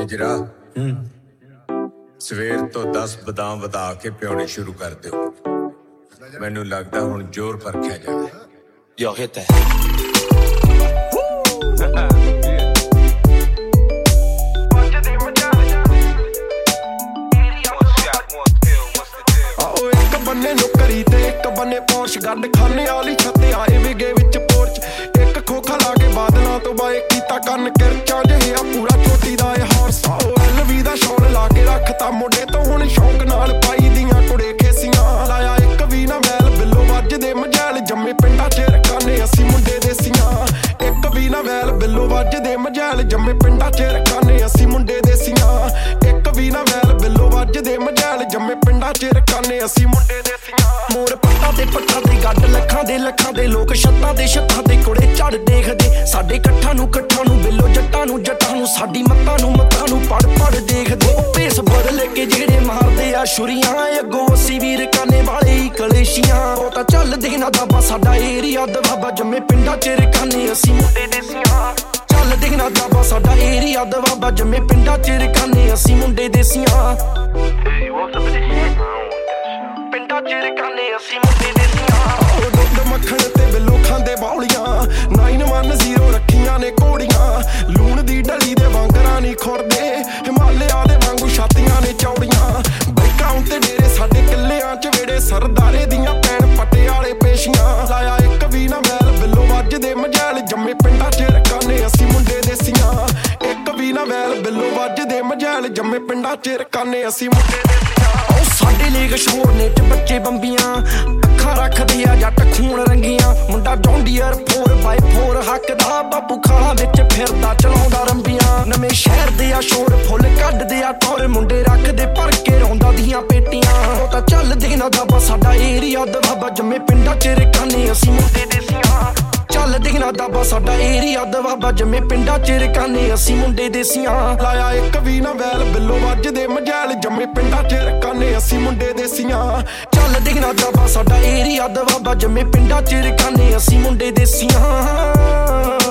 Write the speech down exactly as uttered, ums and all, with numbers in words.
ਮੇਜਰਾ ਸਵੇਰ ਤੋਂ ਦਸ ਬਦਾਮ ਵਧਾ ਕੇ ਪਿਉਣੇ ਸ਼ੁਰੂ ਕਰ ਦਿਓ। ਮੈਨੂੰ ਲੱਗਦਾ ਹੁਣ ਜ਼ੋਰ ਪਰਖਿਆ ਜਾਣਾ। Yo, hit that. ਆਓ ਇੱਕ ਬੰਨੇ ਨੌਕਰੀ ਤੇ ਇੱਕ ਬੰਨੇ ਪੋਰਸ਼ ਗੱਡ ਖਾਨੇ ਵਾਲੀ ਛੱਤ ਆਏ ਵਿਗੇ ਵਿੱਚ ਪੋਰਚ ਇੱਕ ਖੋਖਾ ਲਾ ਕੇ ਬਾਦਲਾਂ ਤੋਂ ਬਾਏ ਕੀਤਾ ਕੰਨ ਕਿਰਚਾਂ ਜਿਹਾ ਪੂਰਾ ਚੋਟੀ ਦਾ ਇਹ ਹਾਰਸ। ਆਓ ਐਲਵੀ ਦਾ ਸ਼ੌਲ ਲਾ ਕੇ ਰੱਖਤਾ ਮੁੰਡੇ ਤੋਂ ਹੁਣ ਸ਼ੌਂਕ ਨਾਲ ਪਾਈ ਦੀਆਂ ਕੁੜੇ ਖੇਸੀਆਂ ਲਾਇਆ ਇੱਕ ਵੀ ਨਾ ਮੈਲ ਬਿੱਲੋ ਵੱਜਦੇ ਮਜੈਲ ਜੰਮੇ ਪਿੰਡਾਂ ਚ ਰਕਾਨੇ ਅਸੀਂ ਮੁੰਡੇ ਦੇਸੀਆਂ। ਇੱਕ ਵੀ ਨਾ ਵੈਲ ਬਿੱਲੋ ਵੱਜਦੇ ਮਜੈਲ ਜੰਮੇ ਪਿੰਡਾਂ ਚ ਰਕਾਨੇ ਅਸੀਂ ਮੁੰਡੇ ਦੇਸੀਆਂ। ਇੱਕ ਵੀ ਨਾ ਵੈਲ ਬਿੱਲੋ ਵੱਜਦੇ ਮਜੈਲ ਜੰਮੇ ਪਿੰਡਾਂ ਚ ਰਕਾਨੇ ਅਸੀਂ ਮੁੰਡੇ ਦੇਸੀਆਂ। ਮੋਰ ਪੱਟਾਂ ਤੇ ਪੱਟਾਂ ਦੇ ਗੱਡ ਲੱਖਾਂ ਦੇ ਲੱਖਾਂ ਦੇ ਲੋਕ ਛੱਤਾਂ ਦੇ ਛੱਤਾਂ ਦੇ ਕੁੜੇ ਝੜ ਦੇਖਦੇ ਸਾਡੇ ਇਕੱਠਾਂ ਨੂੰ ਇਕੱਠਾਂ ਨੂੰ ਬਿੱਲੋ ਜੱਟਾਂ ਨੂੰ ਜੱਟਾਂ ਨੂੰ ਸਾਡੀ ਮੱਤਾਂ ਨੂੰ ਮੱਤਾਂ ਨੂੰ ਪੜ ਪੜ ਦੇਖਦੇ ਭੇਸ ਬਦਲ ਕੇ ਜਿਹੜੇ ਮਾਰਦੇ ਆ ਛੁਰੀਆਂ ਅੱਗੋਂ ਅਸੀਂ ਵੀਰ ਕਾਨੇ ਵਾਲੇ ਹੀ ਕਲੇਸ਼ੀਆਂ। ਉਹ ਤਾਂ ਚੱਲਦੇ ਨਾ ਦਾਬਾ ਸਾਡਾ ਏਰੀਆ ਦਵਾਬਾ ਜੰਮੇ ਪਿੰਡਾਂ ਚ ਰਕਾਨੇ ਅਸੀਂ ਮੁੰਡੇ ਦੇਸੀਆਂ। ਚੱਲਦੇ ਨਾ ਦਾਬਾ ਸਾਡਾ ਏਰੀਆ ਦਵਾਬਾ ਜੰਮੇ ਪਿੰਡਾਂ ਚ ਰਕਾਨੇ ਅਸੀਂ ਮੁੰਡੇ ਦੇਸੀਆਂ। ਪਿੰਡਾਂ ਚ ਰਕਾਨੇ ਅਸੀਂ ਮੁੰਡੇ ਦੇਸੀਆਂ। ਉਹ ਦੁੱਧ ਮੱਖਣ ਤੇ ਬਿੱਲੋ ਖਾਂਦੇ ਬੌਲੀਆਂ ਨਾਈਨ ਵਨ ਜ਼ੀਰੋ ਰੱਖੀਆਂ ਨੇ ਘੋੜੀਆਂ ਲੂਣ ਦੀ ਢਲੀ ਦੇ ਵਾਂਗਰਾਂ ਨਹੀਂ ਖੁਰਦੇ ਹਿਮਾਲਿਆ ਦੇ ਵਾਂਗੂ ਛਾਤੀਆਂ ਨੇ ਚੌੜੀਆਂ ਬਾਈਕਾਂ ਉੱਤੇ ਡੇਰੇ ਸਾਡੇ ਕਿੱਲਿਆਂ ਚ ਵੇੜੇ ਸਰਦਾਰੇ ਦੀਆਂ ਪੈਣ ਪਟਿਆਲੇ ਪੇਸ਼ੀਆਂ ਲਾਇਆ ਇੱਕ ਵੀ ਨਾ ਵੈਲ ਬਿੱਲੋ ਵੱਜਦੇ ਮਜੈਲ ਜੰਮੇ ਪਿੰਡਾਂ ਚ ਰਕਾਨੇ ਅਸੀਂ ਮੁੰਡੇ ਦੇਸੀਆਂ। ਇੱਕ ਵੀ ਨਾ ਵੈਲ ਬਿੱਲੋ ਵੱਜਦੇ ਮਜੈਲ ਜੰਮੇ ਪਿੰਡਾਂ ਚ ਰਕਾਨੇ ਅਸੀਂ ਮੁੰਡੇ ਦੇਸੀਆਂ। ਉਹ ਸਾਡੇ ਲਈ ਕਸ਼ਮੋਰ ਨੇ ਚ ਬੱਚੇ ਬੰਬੀਆਂ ਅੱਖਾਂ ਰੱਖਦੇ ਆ ਜੱਟ ਖੂਨ ਰੰਗੀਆਂ ਮੁੰਡਾ ਜੌਂਡੀਅਰ ਫੋਰ ਬਾਈ ਫੋਰ ਹੱਕਦਾ ਬਾਪੂ ਖਾਲਾਂ ਵਿੱਚ ਫਿਰਦਾ ਚਲਾਉਂਦਾ ਰੰਬੀਆਂ ਨਵੇਂ ਸ਼ਹਿਰ ਦੇ ਆ ਸ਼ੋਰ ਫੁੱਲ ਕੱਢਦੇ ਆ ਟੋਰ ਮੁੰਡੇ ਰੱਖਦੇ ਭਰ ਕੇ ਰੌਂਦਾ ਦੀਆਂ ਪੇਟੀਆਂ। ਉਹ ਤਾਂ ਚੱਲਦੇ ਨਾ ਦਾਬਾ ਸਾਡਾ ਏਰੀਆ ਦਵਾਬਾ ਜੰਮੇ ਪਿੰਡਾਂ ਚ ਰਕਾਨੇ ਅਸੀਂ ਮੁੰਡੇ ਦੇਸੀਆਂ। ਚੱਲਦੇ ਨਾ ਦਾਬਾ ਸਾਡਾ ਏਰੀਆ ਦਵਾਬਾ ਜੰਮੇ ਪਿੰਡਾਂ ਚ ਰਕਾਨੇ ਅਸੀਂ ਮੁੰਡੇ ਦੇਸੀਆਂ। ਲਾਇਆ ਇੱਕ ਵੀ ਨਾ ਵੈਲ ਬਿੱਲੋ ਵੱਜਦੇ ਮਜੈਲ ਜੰਮੇ ਪਿੰਡਾਂ ਚ ਰਕਾਨੇ ਅਸੀਂ ਮੁੰਡੇ ਦੇਸੀਆਂ। ਚੱਲਦੇ ਨਾ ਦਾਬਾ ਸਾਡਾ ਏਰੀਆ ਦਵਾਬਾ ਜੰਮੇ ਪਿੰਡਾਂ ਚ ਰਕਾਨੇ ਅਸੀਂ ਮੁੰਡੇ ਦੇਸੀਆਂ।